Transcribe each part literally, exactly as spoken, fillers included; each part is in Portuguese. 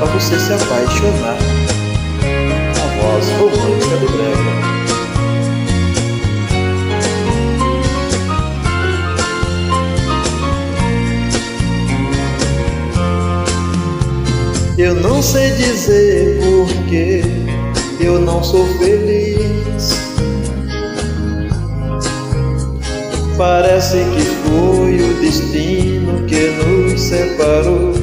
pra você se apaixonar. A voz romântica do Brega. Eu não sei dizer porquê eu não sou feliz. Parece que foi o destino que nos separou.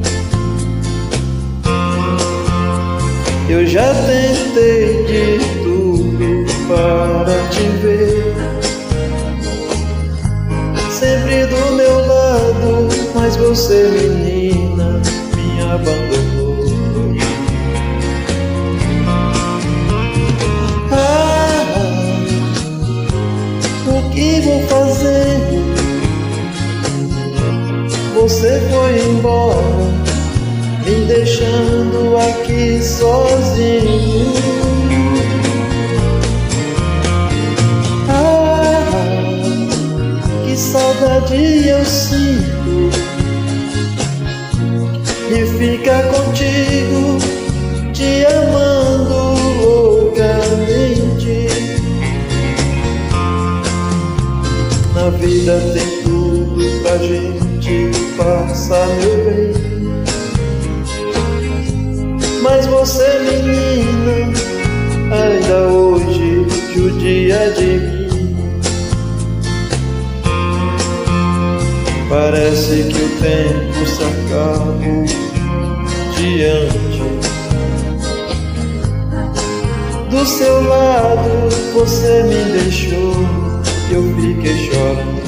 Eu já tentei de tudo para te ver, sempre do meu lado, mas você, menina, me abandonou. Ah, o que vou fazer? Você foi embora, me deixando aqui sozinho. Ah, que saudade eu sinto de ficar contigo, te amando loucamente. Na vida tem tudo pra gente passar, meu bem, mas você, menina, ainda hoje judia de mim. Parece que o tempo se acabou diante do seu lado. Você me deixou e eu fiquei chorando.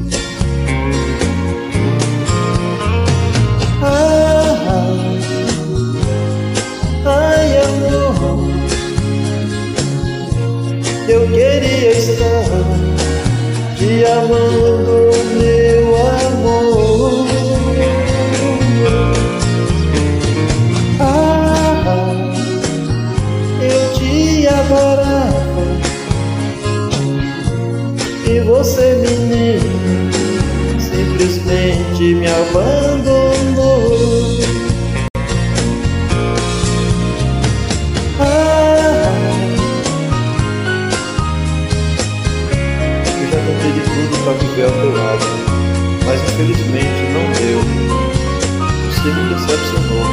Eu queria estar te amando, meu amor. Ah, eu te adorava e você, menino, simplesmente me abandonou. De tudo para viver ao teu lado, mas infelizmente não deu. Você me decepcionou.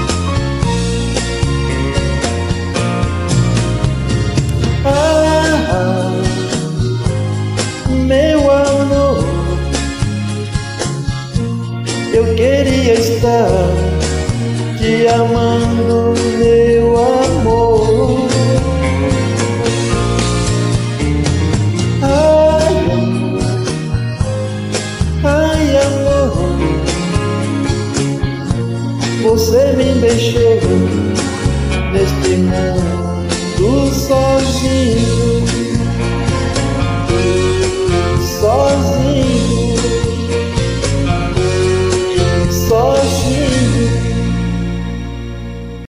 Ah, meu amor, eu queria estar te amando, meu amor. Você me deixou neste mundo sozinho.